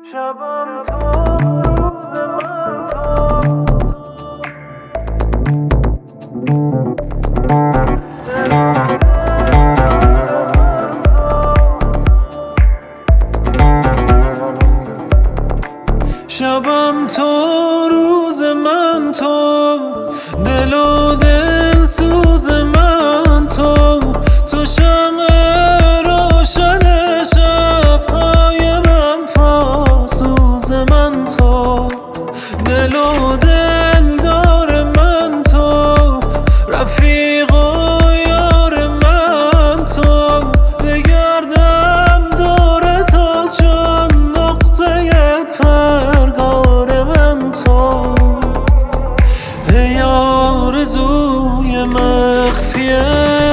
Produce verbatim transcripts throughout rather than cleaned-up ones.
شبم تو روز من تو شبم تو روز من تو دل و دل سوز من تو تو شمع روشن شب‌های من پاسوز من تو دل و دل دار من تو رفیق و یار من تو بگردم دور تو چون نقطه پرگار من تو ای آرزوی مخفیه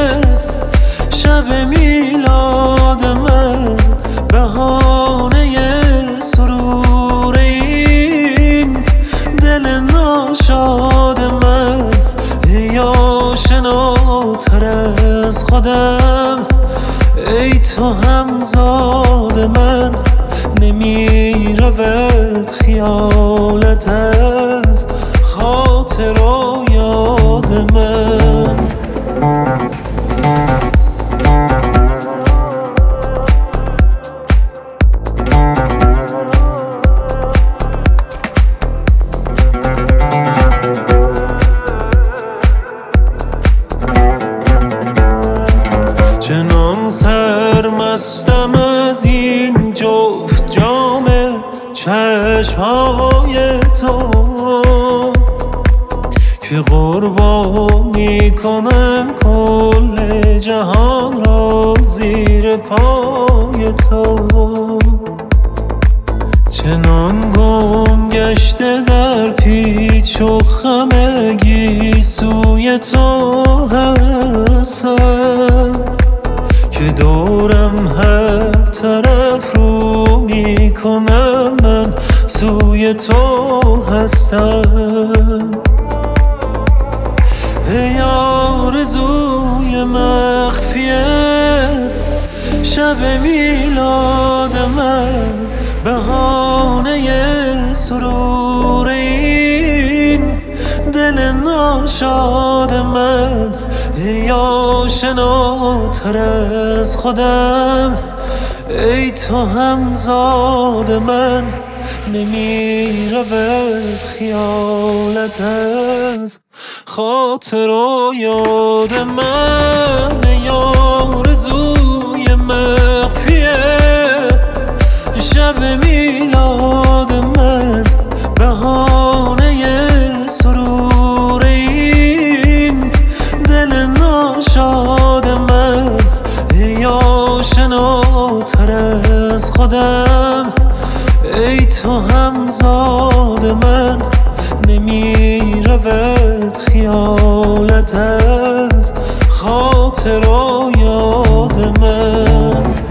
شب میلاد من بهانه سرور این دل ناشاد من ای آشناتر از خودم ای تو همزاد من نمی رود خیالت از خاطر و یاد من چنان سرمستم از این جفت جام چشمهای تو که قربانی کنم کل جهان را زیر پای تو چنان گم گشته در پیچ و خم گیسوی تو هستم که دورم هر طرف رو می کنم من سوی تو هستم ای آرزوی مخفیه شب میلاد من بهانه سرور این دل ناشاد من ای آشناتر از خودم ای تو همزاد من نمی رود خیالت از خاطر و یاد من ای آرزوی مخفیه شب میلاد من بهانه سرور این دل ناشاد من ای آشناتر از خودم ای تو همزاد من نمی رود خیالت از خاطر و یاد من